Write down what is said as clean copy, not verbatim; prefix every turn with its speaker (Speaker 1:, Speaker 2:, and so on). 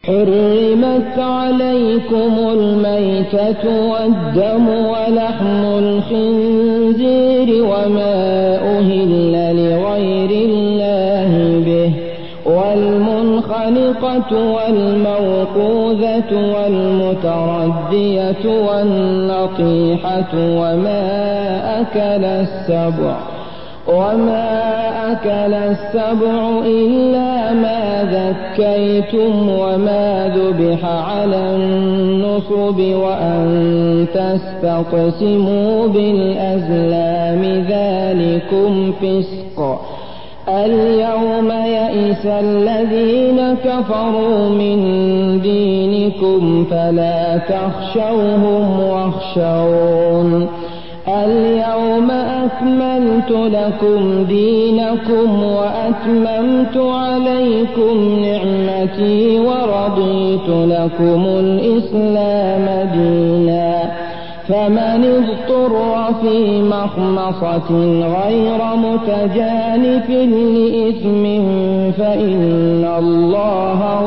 Speaker 1: حرمت عليكم الميتة والدم ولحم الخنزير وما أهل لغير الله به والمنخنقة والموقوذة والمتردية والنطيحة وما أكل السبع إلا ما ذكيتم وما ذبح على النصب وأن تستقسموا بالأزلام ذلكم فسق. اليوم يئس الذين كفروا من دينكم فلا تخشوهم واخشون. اليوم أكملت لكم دينكم وأتممت عليكم نعمتي ورضيت لكم الإسلام دينا. فمن اضطر في مخمصة غير متجانف لإثم فإن الله